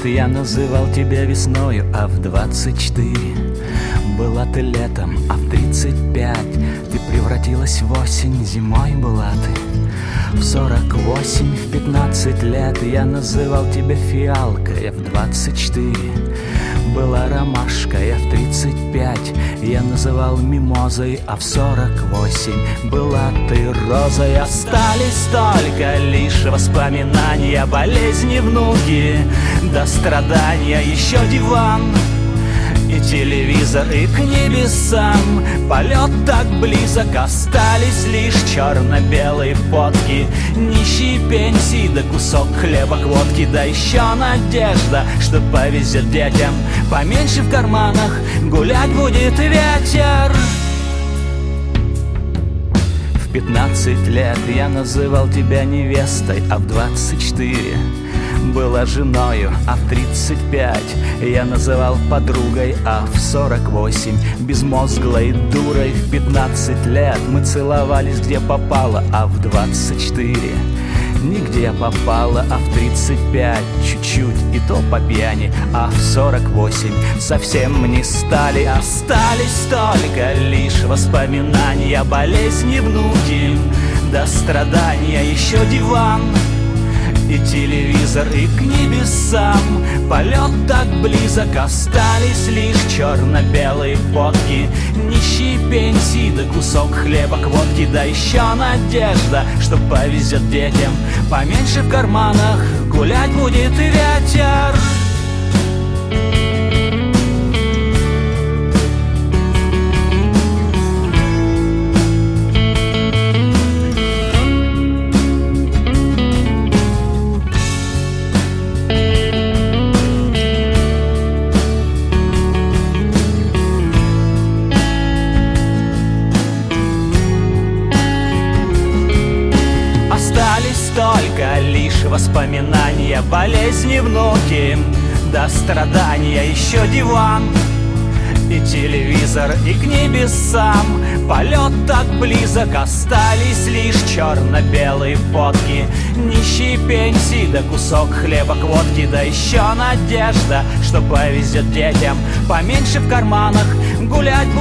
я называл тебя весною, а в 24 была ты летом, а в 35 ты превратилась в осень, зимой была ты. В 48, в 15 лет я называл тебя фиалкой, а в 24 была ромашка, я в 35 я называл мимозой, а в 48 была ты розой. Остались только лишь воспоминания, болезни, внуки, до страдания еще диван и телевизор, и к небесам полет так близок. Остались лишь черно-белые фотки, нищие пенсии да кусок хлеба к водке. Да еще надежда, что повезет детям, поменьше в карманах гулять будет ветер. В 15 лет я называл тебя невестой, а в 24 была женою, а в 35 я называл подругой, а в 48 безмозглой дурой. В 15 лет мы целовались где попало, а в 24 нигде попало, а в 35 чуть-чуть и то по пьяни, а в 48 совсем не стали. Остались только лишь воспоминания, болезни, внуки, до страдания еще диван и телевизор, и к небесам полет так близок. Остались лишь черно-белые фотки, нищие пенсии да кусок хлеба к водке. Да еще надежда, что повезет детям, поменьше в карманах гулять будет и ветер. Только лишь воспоминания, болезни, внуки, до страдания еще диван и телевизор, и к небесам полет так близок. Остались лишь черно-белые фотки, нищие пенсии да кусок хлеба к водке. Да еще надежда, что повезет детям, поменьше в карманах гулять